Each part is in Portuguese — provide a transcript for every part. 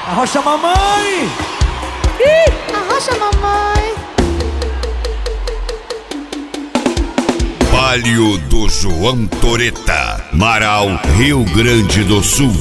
Arrocha mamãe! Arrocha mamãe! Palio do João Toreta, Marau, Rio Grande do Sul.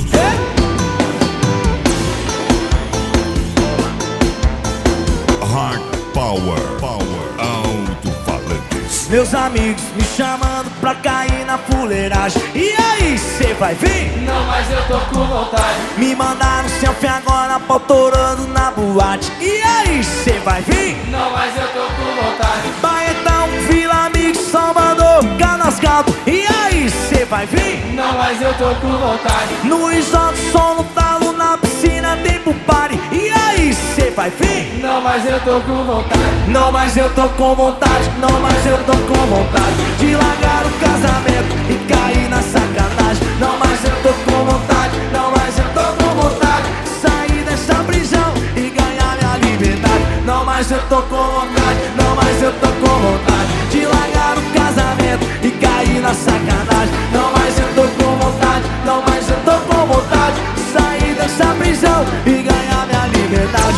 Hard Power, alto-falantes. Meus amigos me chamando pra cair na fuleiragem. E aí, cê vai vir? Não, mas eu tô com vontade. Me mandaram selfie agora, pautorando na boate. E aí, cê vai vir? Não, mas eu tô com vontade. Baetão, Vila Mix, Salvador, Canascaldo. E aí, cê vai vir? Não, mas eu tô com vontade. No resort, som no talo, na piscina, tempo party. E aí, cê vai vir? Não, mas eu tô com vontade. Não, mas eu tô com vontade. Não, mas eu tô com vontade de largar o casamento e cair na sacanagem. Não, mas eu tô com vontade. Não, mas eu tô com vontade de sair dessa prisão e ganhar minha liberdade. Não, mas eu tô com vontade. Não, mas eu tô com vontade de largar o casamento e cair na sacanagem. Não, mas eu tô com vontade. Não, mas eu tô com vontade de sair dessa prisão e ganhar minha liberdade.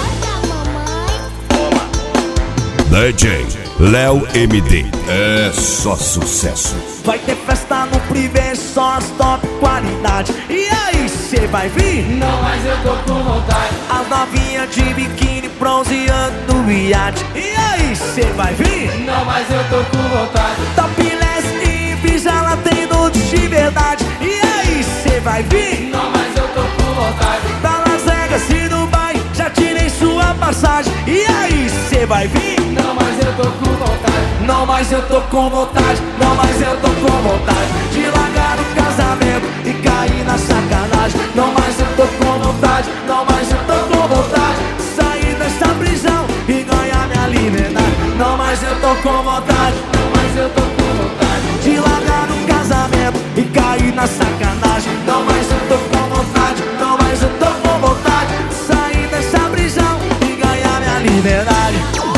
DJ Léo MD, é só sucesso. Vai ter festa no privê, só as top qualidade. E aí, cê vai vir? Não, mas eu tô com vontade. As novinhas de biquíni bronzeando no iate. E aí, cê vai vir? Não, mas eu tô com vontade. Topless e Ibiza, ela tem nudes de verdade. E aí, cê vai vir? Não, mas eu tô com vontade. Pra Las Vegas e Dubai, já tirei sua passagem. E aí, cê vai vir? Não, mas eu tô com vontade. Não, mas eu tô com vontade. Não, mas eu tô com vontade de largar o casamento e cair na sacanagem. Não, mas eu tô com vontade. Não, mas eu tô com vontade de sair dessa prisão e ganhar minha liberdade. Não, mas eu tô com vontade. Não, mas eu tô com vontade de largar o casamento e cair na sacanagem. Não, mas eu tô com vontade. Não, mas eu tô com vontade de sair dessa prisão e ganhar minha liberdade.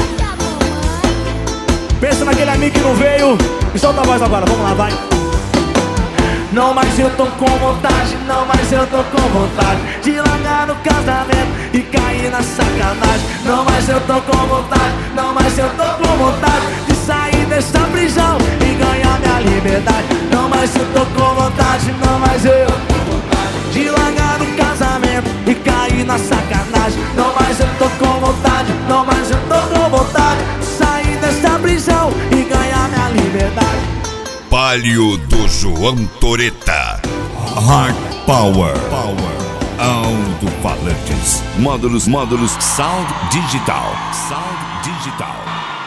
Pensa naquele amigo que não veio e solta a voz agora, vamos lá, vai. Não, mas eu tô com vontade. Não, mas eu tô com vontade de largar no casamento e cair na sacanagem. Não, mas eu tô com vontade. Não, mas eu tô com vontade de sair dessa prisão e ganhar minha liberdade. Não, mas eu tô com vontade. Não, mas eu tô com vontade de largar no casamento e cair na sacanagem. Não, mas eu tô com vontade. Não, mas eu tô com vontade de sair dessa prisão e ganhar minha liberdade. Palio do João Toreta, Hard Power, alto-falantes, módulos, Sound Digital.